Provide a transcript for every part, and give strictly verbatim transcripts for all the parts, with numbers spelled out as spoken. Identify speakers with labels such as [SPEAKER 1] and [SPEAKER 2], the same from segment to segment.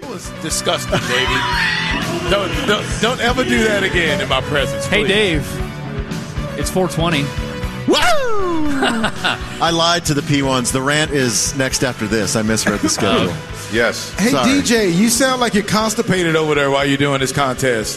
[SPEAKER 1] was disgusting, Davey. don't, don't don't ever do that again in my presence.
[SPEAKER 2] Hey,
[SPEAKER 1] please.
[SPEAKER 2] Dave. It's four twenty.
[SPEAKER 3] Woo! I lied to the P ones. The rant is next after this. I misread the schedule.
[SPEAKER 4] Yes.
[SPEAKER 1] Hey,
[SPEAKER 3] Sorry.
[SPEAKER 1] D J, you sound like you're constipated over there while you're doing this contest.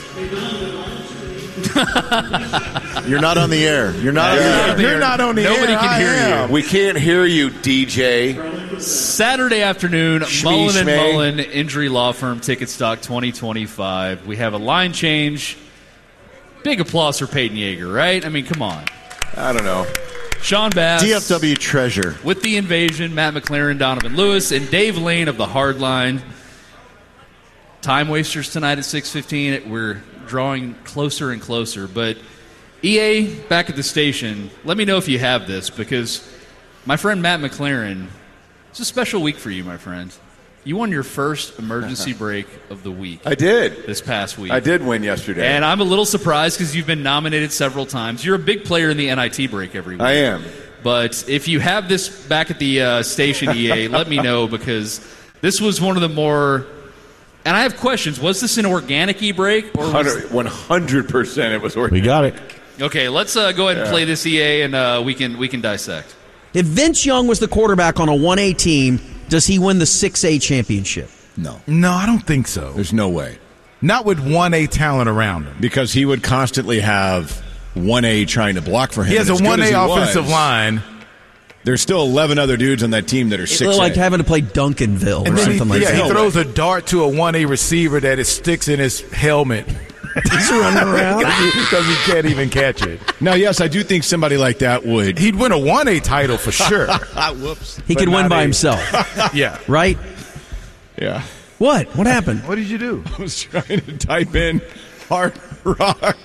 [SPEAKER 3] You're not on the air. You're not.
[SPEAKER 1] Yeah.
[SPEAKER 3] On the air.
[SPEAKER 1] You're not on the
[SPEAKER 2] Nobody
[SPEAKER 1] air.
[SPEAKER 2] can
[SPEAKER 1] I
[SPEAKER 2] hear
[SPEAKER 1] am.
[SPEAKER 2] you.
[SPEAKER 4] We can't hear you, D J.
[SPEAKER 2] Saturday afternoon,
[SPEAKER 4] Shmee,
[SPEAKER 2] Mullen and
[SPEAKER 4] shmee.
[SPEAKER 2] Mullen Injury Law Firm Ticket Stock twenty twenty-five. We have a line change. Big applause for Peyton Yeager, right? I mean, come on.
[SPEAKER 4] I don't know.
[SPEAKER 2] Sean Bass.
[SPEAKER 3] D F W treasure.
[SPEAKER 2] With the invasion, Matt McLaren, Donovan Lewis, and Dave Lane of the Hardline. Time wasters tonight at six fifteen. We're drawing closer and closer. But E A, back at the station, let me know if you have this, because my friend Matt McLaren, it's a special week for you, my friend. You won your first emergency break of the week.
[SPEAKER 4] I did.
[SPEAKER 2] This past week.
[SPEAKER 4] I did win yesterday.
[SPEAKER 2] And I'm a little surprised because you've been nominated several times. You're a big player in the N I T break every week.
[SPEAKER 4] I am.
[SPEAKER 2] But if you have this back at the uh, station, E A, let me know, because this was one of the more... And I have questions. Was this an organic e-break? Or was...
[SPEAKER 4] one hundred percent it was organic.
[SPEAKER 5] We got it.
[SPEAKER 2] Okay, let's uh, go ahead and
[SPEAKER 4] Yeah.
[SPEAKER 2] play this, E A, and uh, we can we can dissect.
[SPEAKER 6] If Vince Young was the quarterback on a one A team, does he win the six A championship?
[SPEAKER 5] No.
[SPEAKER 7] No, I don't think so.
[SPEAKER 5] There's no way.
[SPEAKER 7] Not with one A talent around him.
[SPEAKER 5] Because he would constantly have one A trying to block for him.
[SPEAKER 7] He has
[SPEAKER 5] And
[SPEAKER 7] a
[SPEAKER 5] as good
[SPEAKER 7] one
[SPEAKER 5] as
[SPEAKER 7] A
[SPEAKER 5] he
[SPEAKER 7] offensive
[SPEAKER 5] was,
[SPEAKER 7] line.
[SPEAKER 5] There's still eleven other dudes on that team that are
[SPEAKER 6] It
[SPEAKER 5] six
[SPEAKER 6] looked
[SPEAKER 5] A.
[SPEAKER 6] like having to play Duncanville or
[SPEAKER 7] And then he,
[SPEAKER 6] something like
[SPEAKER 7] yeah,
[SPEAKER 6] that.
[SPEAKER 7] he throws a dart to a one A receiver that it sticks in his helmet.
[SPEAKER 6] He's running around.
[SPEAKER 7] Because he can't even catch it.
[SPEAKER 5] Now, yes, I do think somebody like that would.
[SPEAKER 7] He'd win a one A title for sure.
[SPEAKER 5] Whoops.
[SPEAKER 6] He
[SPEAKER 7] But
[SPEAKER 6] could win
[SPEAKER 7] not
[SPEAKER 6] by
[SPEAKER 7] a-
[SPEAKER 6] himself,
[SPEAKER 7] Yeah.
[SPEAKER 6] right?
[SPEAKER 5] Yeah.
[SPEAKER 6] What? What happened?
[SPEAKER 7] What did you do?
[SPEAKER 5] I was trying to type in hard rock.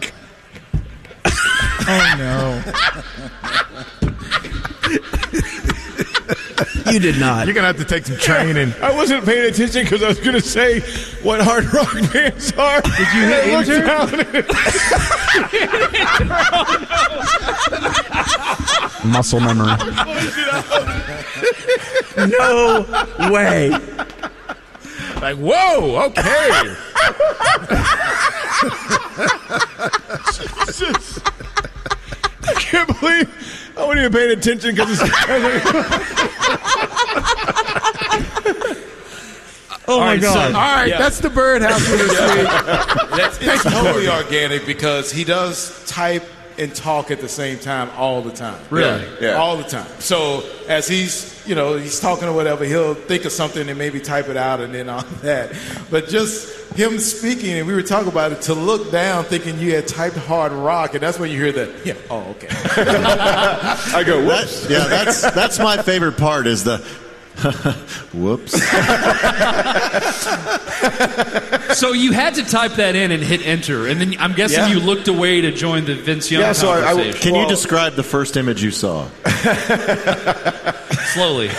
[SPEAKER 7] Oh, no.
[SPEAKER 6] You did not.
[SPEAKER 7] You're going to have to take some training.
[SPEAKER 5] I wasn't paying attention because I was going to say what hard rock bands are. Did
[SPEAKER 7] you hit enter?
[SPEAKER 6] Muscle memory. No way.
[SPEAKER 1] Like, whoa, okay.
[SPEAKER 5] Jesus. I can't believe I wasn't even paying attention because it's.
[SPEAKER 6] Oh, my God.
[SPEAKER 1] All right,
[SPEAKER 2] Yeah.
[SPEAKER 1] that's the birdhouse for this week. That's, it's totally organic because he does type and talk at the same time all the time.
[SPEAKER 2] Really?
[SPEAKER 4] Yeah.
[SPEAKER 1] All the time. So as he's, you know, he's talking or whatever, he'll think of something and maybe type it out and then all that. But just him speaking, and we were talking about it, to look down thinking you had typed hard rock, and that's when you hear the, yeah, oh, okay.
[SPEAKER 4] I go, whoops.
[SPEAKER 3] That, yeah, that's that's my favorite part. Is the whoops.
[SPEAKER 2] So you had to type that in and hit enter, and then I'm guessing
[SPEAKER 4] Yeah.
[SPEAKER 2] you looked away to join the Vince Young
[SPEAKER 4] Yeah, so I- I-
[SPEAKER 2] conversation.
[SPEAKER 3] Can
[SPEAKER 4] Well-
[SPEAKER 3] you describe the first image you saw?
[SPEAKER 2] Slowly.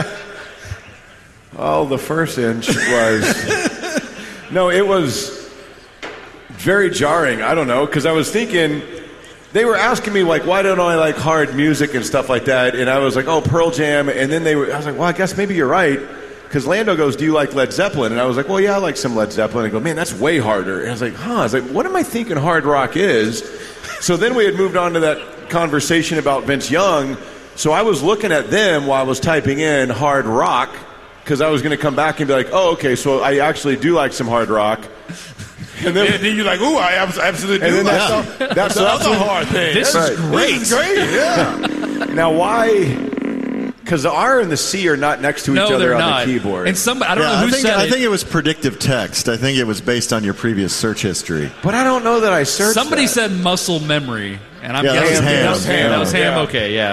[SPEAKER 4] Oh, the first inch was... No, it was very jarring. I don't know, because I was thinking... They were asking me, like, why don't I like hard music and stuff like that? And I was like, oh, Pearl Jam. And then they were... I was like, well, I guess maybe you're right. Because Lando goes, do you like Led Zeppelin? And I was like, well, yeah, I like some Led Zeppelin. I go, man, that's way harder. And I was like, huh. I was like, what am I thinking hard rock is? So then we had moved on to that conversation about Vince Young. So I was looking at them while I was typing in hard rock, because I was going to come back and be like, oh, okay, so I actually do like some hard rock.
[SPEAKER 1] And then, and then you're like, ooh, I abs- absolutely
[SPEAKER 4] And
[SPEAKER 1] do
[SPEAKER 4] then
[SPEAKER 1] like
[SPEAKER 4] that's,
[SPEAKER 1] that.
[SPEAKER 4] that's,
[SPEAKER 1] The
[SPEAKER 4] that's
[SPEAKER 1] other
[SPEAKER 4] when-
[SPEAKER 1] hard thing.
[SPEAKER 2] This
[SPEAKER 4] Right.
[SPEAKER 2] is great.
[SPEAKER 1] This is great, yeah.
[SPEAKER 4] Now, why? Because the R and the C are not next to each
[SPEAKER 2] No,
[SPEAKER 4] other
[SPEAKER 2] they're
[SPEAKER 4] on
[SPEAKER 2] not.
[SPEAKER 4] the keyboard.
[SPEAKER 2] And somebody, I don't
[SPEAKER 3] Yeah,
[SPEAKER 2] know
[SPEAKER 3] I
[SPEAKER 2] who
[SPEAKER 3] think
[SPEAKER 2] said
[SPEAKER 3] I
[SPEAKER 2] it.
[SPEAKER 3] think it was predictive text. I think it was based on your previous search history.
[SPEAKER 4] but I don't know that I searched
[SPEAKER 2] Somebody
[SPEAKER 4] that.
[SPEAKER 2] said muscle memory, and I'm
[SPEAKER 3] Yeah, that was
[SPEAKER 2] guessing
[SPEAKER 3] Ham.
[SPEAKER 2] that was Ham. That was Ham.
[SPEAKER 1] Yeah.
[SPEAKER 2] Okay, yeah.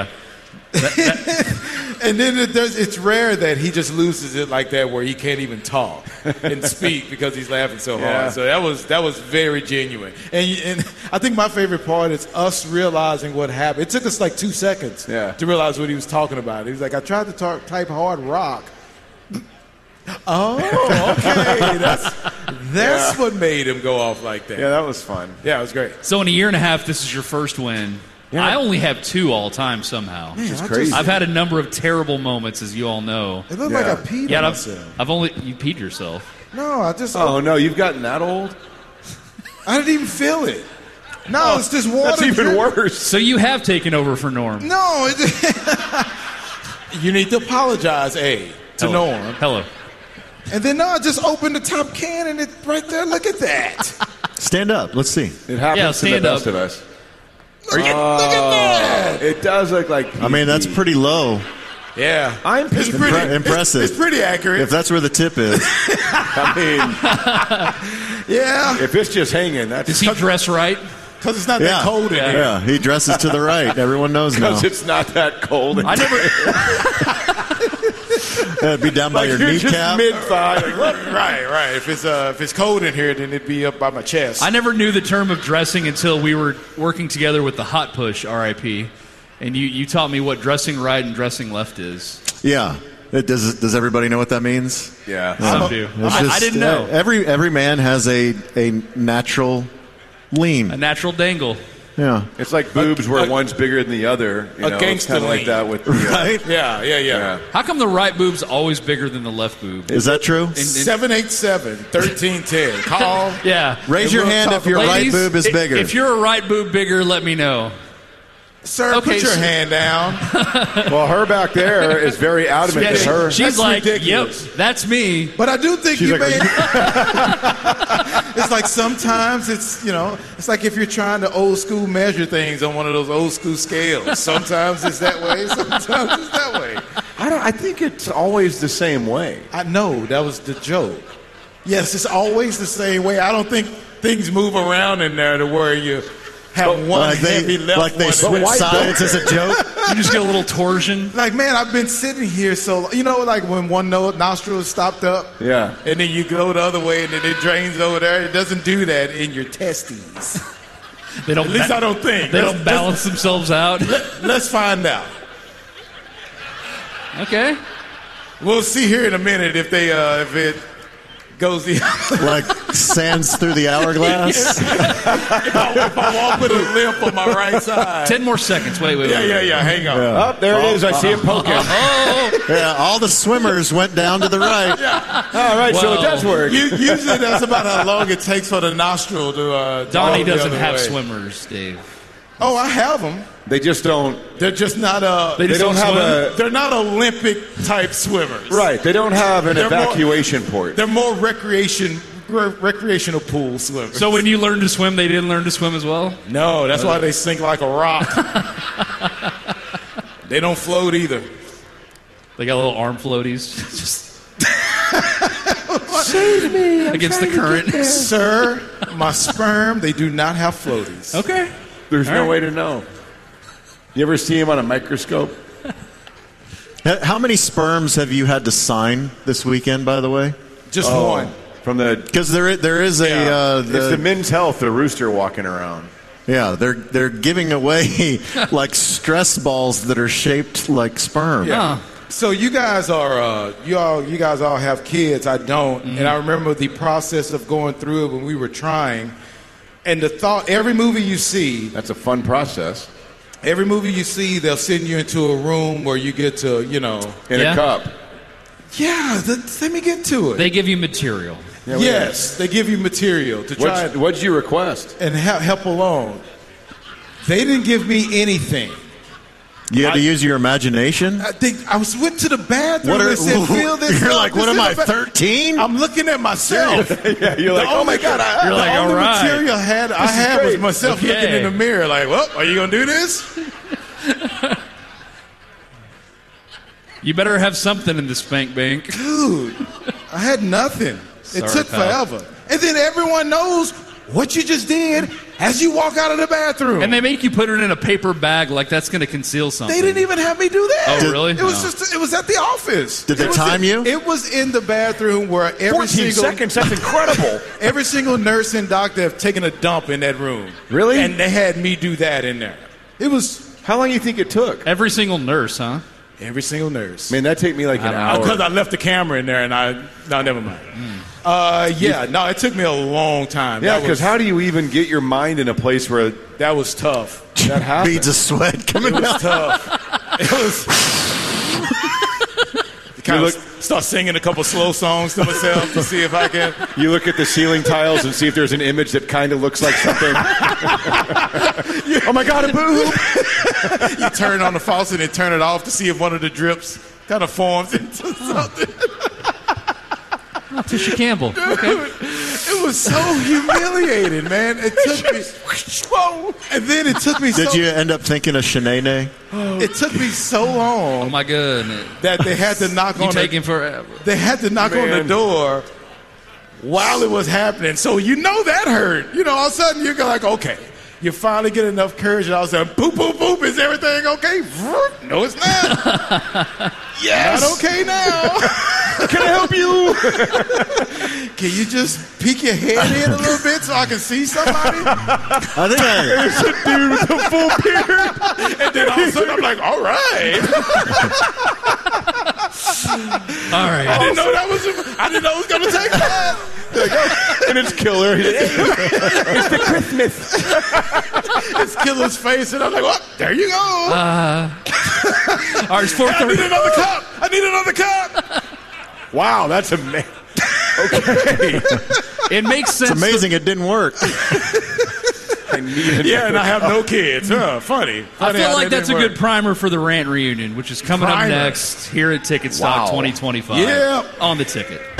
[SPEAKER 1] And then it does, it's rare that he just loses it like that, where he can't even talk and speak because he's laughing so
[SPEAKER 4] Yeah.
[SPEAKER 1] hard. So that was that was very genuine. And and I think my favorite part is us realizing what happened. It took us like two seconds
[SPEAKER 4] Yeah.
[SPEAKER 1] to realize what he was talking about. He was like, I tried to talk, type hard rock. Oh, okay. That's that's
[SPEAKER 4] Yeah.
[SPEAKER 1] what made him go off like that.
[SPEAKER 4] Yeah, that was fun.
[SPEAKER 1] Yeah, it was great.
[SPEAKER 2] So in a year and a half, this is your first win.
[SPEAKER 4] Yeah.
[SPEAKER 2] I only have two all time somehow.
[SPEAKER 1] It's
[SPEAKER 4] crazy.
[SPEAKER 2] I've had a number of terrible moments, as you all know.
[SPEAKER 1] It looked
[SPEAKER 4] Yeah.
[SPEAKER 1] like I peed
[SPEAKER 2] Yeah,
[SPEAKER 1] on
[SPEAKER 2] I've,
[SPEAKER 1] myself.
[SPEAKER 2] I've only you peed yourself.
[SPEAKER 1] No, I just.
[SPEAKER 4] Oh no, you've gotten that old?
[SPEAKER 1] I didn't even feel it. No,
[SPEAKER 4] Oh,
[SPEAKER 1] it's just water.
[SPEAKER 4] That's even
[SPEAKER 1] drip.
[SPEAKER 4] worse.
[SPEAKER 2] So you have taken over for Norm.
[SPEAKER 1] No, it, you need to apologize, A, to
[SPEAKER 2] Hello.
[SPEAKER 1] Norm.
[SPEAKER 2] Hello.
[SPEAKER 1] And then no, I just opened the top can and it's right there. Look at that.
[SPEAKER 3] Stand up. Let's see.
[SPEAKER 4] It happens
[SPEAKER 2] Yeah,
[SPEAKER 4] to the
[SPEAKER 2] stand
[SPEAKER 4] best
[SPEAKER 2] up.
[SPEAKER 4] of us.
[SPEAKER 1] Look at, look at that.
[SPEAKER 4] It does look like.
[SPEAKER 3] I mean, that's pretty low.
[SPEAKER 1] Yeah,
[SPEAKER 4] I'm
[SPEAKER 1] it's
[SPEAKER 4] Pete.
[SPEAKER 1] pretty
[SPEAKER 3] Impre- impressive.
[SPEAKER 1] It's, it's pretty accurate.
[SPEAKER 3] If that's where the tip is.
[SPEAKER 4] I mean,
[SPEAKER 1] yeah,
[SPEAKER 4] if it's just hanging, that's
[SPEAKER 2] Does he dress right?
[SPEAKER 1] because it's not
[SPEAKER 3] Yeah.
[SPEAKER 1] that cold in here.
[SPEAKER 3] Yeah, he dresses to the right. Everyone knows now.
[SPEAKER 4] because it's not that cold.
[SPEAKER 2] I never.
[SPEAKER 3] It'd be down by
[SPEAKER 4] like
[SPEAKER 3] your
[SPEAKER 4] you're just
[SPEAKER 3] kneecap.
[SPEAKER 4] mid thigh.
[SPEAKER 1] Right, right. If it's uh, if it's cold in here, then it'd be up by my chest.
[SPEAKER 2] I never knew the term of dressing until we were working together with the Hot Push, R I P, and you, you taught me what dressing right and dressing left is.
[SPEAKER 3] Yeah. It, does does everybody know what that means?
[SPEAKER 4] Yeah.
[SPEAKER 2] Some do.
[SPEAKER 3] It's
[SPEAKER 2] I, I
[SPEAKER 3] just,
[SPEAKER 2] didn't know.
[SPEAKER 3] uh, every every man has a a natural lean.
[SPEAKER 2] A natural dangle.
[SPEAKER 3] Yeah.
[SPEAKER 4] It's like boobs where
[SPEAKER 1] a-
[SPEAKER 4] one's bigger than the other. You
[SPEAKER 1] a
[SPEAKER 4] know, it's
[SPEAKER 1] gangster
[SPEAKER 4] kind of like
[SPEAKER 1] lean.
[SPEAKER 4] that with the, uh,
[SPEAKER 3] Right?
[SPEAKER 1] Yeah, yeah, yeah.
[SPEAKER 4] Yeah.
[SPEAKER 2] How come the right boob's always bigger than the left boob?
[SPEAKER 3] Is that true?
[SPEAKER 1] seven eight seven, thirteen ten. Call.
[SPEAKER 2] Yeah.
[SPEAKER 3] Raise
[SPEAKER 1] And
[SPEAKER 3] your
[SPEAKER 1] we'll
[SPEAKER 3] hand
[SPEAKER 1] talk
[SPEAKER 3] if your
[SPEAKER 1] about-
[SPEAKER 3] right
[SPEAKER 2] Ladies,
[SPEAKER 3] boob is
[SPEAKER 2] i-
[SPEAKER 3] bigger.
[SPEAKER 2] If you're a right boob bigger, let me know.
[SPEAKER 1] Sir,
[SPEAKER 2] Okay,
[SPEAKER 1] put your
[SPEAKER 2] so-
[SPEAKER 1] hand down.
[SPEAKER 4] Well, her back there is very adamant
[SPEAKER 2] Yeah,
[SPEAKER 4] that her.
[SPEAKER 2] she's
[SPEAKER 1] That's
[SPEAKER 2] like,
[SPEAKER 1] ridiculous.
[SPEAKER 2] yep, that's me.
[SPEAKER 1] But I do think
[SPEAKER 4] She's
[SPEAKER 1] you
[SPEAKER 4] like,
[SPEAKER 1] made. It's like sometimes it's, you know, it's like if you're trying to old school measure things on one of those old school scales. Sometimes it's that way, sometimes it's that way.
[SPEAKER 4] I don't. I think it's always the same way.
[SPEAKER 1] I know, that was the joke. Yes, it's always the same way. I don't think things move around in there to where you have one
[SPEAKER 3] like
[SPEAKER 1] heavy
[SPEAKER 3] they,
[SPEAKER 1] left
[SPEAKER 3] like they
[SPEAKER 1] one.
[SPEAKER 3] switch
[SPEAKER 1] But why
[SPEAKER 3] sides as a joke.
[SPEAKER 2] You just get a little torsion.
[SPEAKER 1] Like, man, I've been sitting here so, you know, like when one no- nostril is stopped up,
[SPEAKER 4] Yeah.
[SPEAKER 1] and then you go the other way, and then it drains over there. It doesn't do that in your testes.
[SPEAKER 2] They don't.
[SPEAKER 1] At least
[SPEAKER 2] ba-
[SPEAKER 1] I don't think.
[SPEAKER 2] They
[SPEAKER 1] Let's-
[SPEAKER 2] don't balance themselves out.
[SPEAKER 1] let's- Let's find out.
[SPEAKER 2] Okay.
[SPEAKER 1] We'll see here in a minute if they uh, if it goes the other.
[SPEAKER 3] Like sands through the hourglass.
[SPEAKER 1] if I walk with a limp on my right side.
[SPEAKER 2] Ten more seconds. Wait, wait,
[SPEAKER 1] Yeah,
[SPEAKER 2] wait.
[SPEAKER 1] yeah, yeah. Hang on.
[SPEAKER 4] Oh, there it is. I see it poking.
[SPEAKER 2] Oh,
[SPEAKER 3] Yeah, all the swimmers went down to the right.
[SPEAKER 4] All right, so it
[SPEAKER 2] Well,
[SPEAKER 4] does work.
[SPEAKER 1] U- Usually that's about how long it takes for the nostril to. Uh, to
[SPEAKER 2] Donnie
[SPEAKER 1] walk the
[SPEAKER 2] doesn't
[SPEAKER 1] other
[SPEAKER 2] have
[SPEAKER 1] way.
[SPEAKER 2] swimmers, Dave.
[SPEAKER 1] Oh, I have them.
[SPEAKER 4] They just don't.
[SPEAKER 1] They're just not uh
[SPEAKER 2] They
[SPEAKER 4] They
[SPEAKER 2] just
[SPEAKER 4] don't have
[SPEAKER 2] swim?
[SPEAKER 4] a.
[SPEAKER 1] They're not Olympic type swimmers.
[SPEAKER 4] Right. They don't have an
[SPEAKER 1] They're more-
[SPEAKER 4] evacuation port.
[SPEAKER 1] They're more recreation re- recreational pool swimmers.
[SPEAKER 2] So when you learned to swim, they didn't learn to swim as well?
[SPEAKER 1] no, that's why they sink like a rock. They don't float either.
[SPEAKER 2] They got little arm floaties. Just save me against the current.
[SPEAKER 1] Sir, my sperm, they do not have floaties.
[SPEAKER 2] Okay.
[SPEAKER 4] There's
[SPEAKER 2] All
[SPEAKER 4] no
[SPEAKER 2] right.
[SPEAKER 4] way to know. You ever see him on a microscope?
[SPEAKER 3] How many sperms have you had to sign this weekend, by the way?
[SPEAKER 1] Just
[SPEAKER 4] Oh,
[SPEAKER 1] one.
[SPEAKER 4] From the.
[SPEAKER 3] Because there, i- there is a.
[SPEAKER 1] Yeah.
[SPEAKER 3] Uh,
[SPEAKER 4] It's the
[SPEAKER 3] the,
[SPEAKER 4] Men's Health, the rooster walking around.
[SPEAKER 3] yeah, they're they're giving away like stress balls that are shaped like sperm.
[SPEAKER 2] Huh.
[SPEAKER 1] So you guys are uh, you all you guys all have kids. I don't,
[SPEAKER 2] Mm-hmm.
[SPEAKER 1] and I remember the process of going through it when we were trying. And the thought, every movie you see,
[SPEAKER 4] That's a fun process.
[SPEAKER 1] every movie you see, they'll send you into a room where you get to, you know,
[SPEAKER 4] In
[SPEAKER 2] Yeah.
[SPEAKER 4] a cup.
[SPEAKER 1] yeah. The, let me get to it.
[SPEAKER 2] They give you material.
[SPEAKER 4] Yeah, we-
[SPEAKER 1] yes, they give you material to try
[SPEAKER 4] What'd, what'd you request?
[SPEAKER 1] and help, help along. They didn't give me anything.
[SPEAKER 3] You had to use your imagination.
[SPEAKER 1] I think I was went to the bathroom
[SPEAKER 3] What are,
[SPEAKER 1] and said, "Fill this
[SPEAKER 3] you're
[SPEAKER 1] up."
[SPEAKER 3] like, what
[SPEAKER 1] This
[SPEAKER 3] am I,
[SPEAKER 1] is a ba-"
[SPEAKER 3] thirteen?
[SPEAKER 1] I'm looking at myself.
[SPEAKER 4] Yeah, you're like,
[SPEAKER 1] The
[SPEAKER 4] oh
[SPEAKER 1] only-
[SPEAKER 4] my god! I,
[SPEAKER 2] You're like,
[SPEAKER 1] the only
[SPEAKER 2] all right.
[SPEAKER 1] material I had, I
[SPEAKER 4] This is
[SPEAKER 1] had was
[SPEAKER 4] great.
[SPEAKER 1] myself
[SPEAKER 2] Okay.
[SPEAKER 1] looking in the mirror, like, "Well, are you gonna do this?"
[SPEAKER 2] You better have something in the spank bank.
[SPEAKER 1] Dude, I had nothing.
[SPEAKER 2] Sorry,
[SPEAKER 1] it took
[SPEAKER 2] pal.
[SPEAKER 1] forever, and then everyone knows what you just did as you walk out of the bathroom.
[SPEAKER 2] And they make you put it in a paper bag like that's going to conceal something.
[SPEAKER 1] They didn't even have me do that.
[SPEAKER 2] Oh, really?
[SPEAKER 1] It was
[SPEAKER 2] No.
[SPEAKER 1] just. It was at the office.
[SPEAKER 3] Did they
[SPEAKER 1] It was
[SPEAKER 3] time
[SPEAKER 1] in-
[SPEAKER 3] you?
[SPEAKER 1] It was in the bathroom where every
[SPEAKER 4] fourteen
[SPEAKER 1] single
[SPEAKER 4] seconds. That's incredible.
[SPEAKER 1] every single nurse and doctor have taken a dump in that room.
[SPEAKER 4] Really?
[SPEAKER 1] And they had me do that in there. It was
[SPEAKER 4] How long do you think it took?
[SPEAKER 2] Every single nurse, huh?
[SPEAKER 1] every single nurse.
[SPEAKER 4] Man, that take me like an hour.
[SPEAKER 1] Because I left the camera in there, and I no, never mind. Uh, yeah, no, it took me a long time.
[SPEAKER 4] Yeah,
[SPEAKER 1] That
[SPEAKER 4] because
[SPEAKER 1] was-
[SPEAKER 4] how do you even get your mind in a place where
[SPEAKER 1] that was tough.
[SPEAKER 4] that happens?
[SPEAKER 3] Beads of sweat coming
[SPEAKER 1] It was
[SPEAKER 3] out.
[SPEAKER 1] tough. It was kind
[SPEAKER 4] You
[SPEAKER 1] of
[SPEAKER 4] look-
[SPEAKER 1] start singing a couple slow songs to myself to see if I can.
[SPEAKER 4] You look at the ceiling tiles and see if there's an image that kind of looks like something. Oh my God, a boob!
[SPEAKER 1] You turn on the faucet and turn it off to see if one of the drips kind of forms into something.
[SPEAKER 2] Oh, Tisha Campbell. Okay.
[SPEAKER 1] It was so humiliating, man. It took me, whoa, and then it took me.
[SPEAKER 3] Did
[SPEAKER 1] so,
[SPEAKER 3] you end up thinking of Shanae?
[SPEAKER 1] It took me so
[SPEAKER 2] Oh
[SPEAKER 1] long
[SPEAKER 2] my goodness.
[SPEAKER 1] that they had to knock
[SPEAKER 2] You
[SPEAKER 1] on.
[SPEAKER 2] taking
[SPEAKER 1] The,
[SPEAKER 2] forever.
[SPEAKER 1] they had to knock on the
[SPEAKER 4] Man.
[SPEAKER 1] door while it was happening. So you know that hurt. You know, all of a sudden you're like, okay. You finally get enough courage, and all of a sudden, boop, boop, boop, is everything okay? No, it's not.
[SPEAKER 4] Yes.
[SPEAKER 1] Not okay now.
[SPEAKER 4] Can I help you?
[SPEAKER 1] Can you just peek your head in a little bit so I can see somebody?
[SPEAKER 3] I think I.
[SPEAKER 4] There's a dude with a full beard.
[SPEAKER 1] And then all of a sudden, I'm like, all right.
[SPEAKER 2] All right.
[SPEAKER 1] I didn't know that was. I didn't know it was going to take that.
[SPEAKER 4] And it's killer. It's the Christmas.
[SPEAKER 1] It's Killer's face, and I'm like, well, there you go.
[SPEAKER 2] Uh, all right, it's four
[SPEAKER 1] I need
[SPEAKER 2] thirty.
[SPEAKER 1] another cup. I need another cup.
[SPEAKER 4] Wow, that's amazing. Okay.
[SPEAKER 2] It makes sense.
[SPEAKER 3] It's amazing it didn't work.
[SPEAKER 4] I need
[SPEAKER 1] Yeah, and I have no kids. Huh? Funny.
[SPEAKER 2] I
[SPEAKER 1] Funny
[SPEAKER 2] feel
[SPEAKER 1] how
[SPEAKER 2] like
[SPEAKER 1] that
[SPEAKER 2] that's a
[SPEAKER 1] didn't
[SPEAKER 2] good
[SPEAKER 1] work.
[SPEAKER 2] primer for the Rant reunion, which is coming up
[SPEAKER 1] Primer.
[SPEAKER 2] next here at Ticket Stock
[SPEAKER 4] Wow.
[SPEAKER 2] twenty twenty-five
[SPEAKER 1] Yeah.
[SPEAKER 2] on the Ticket.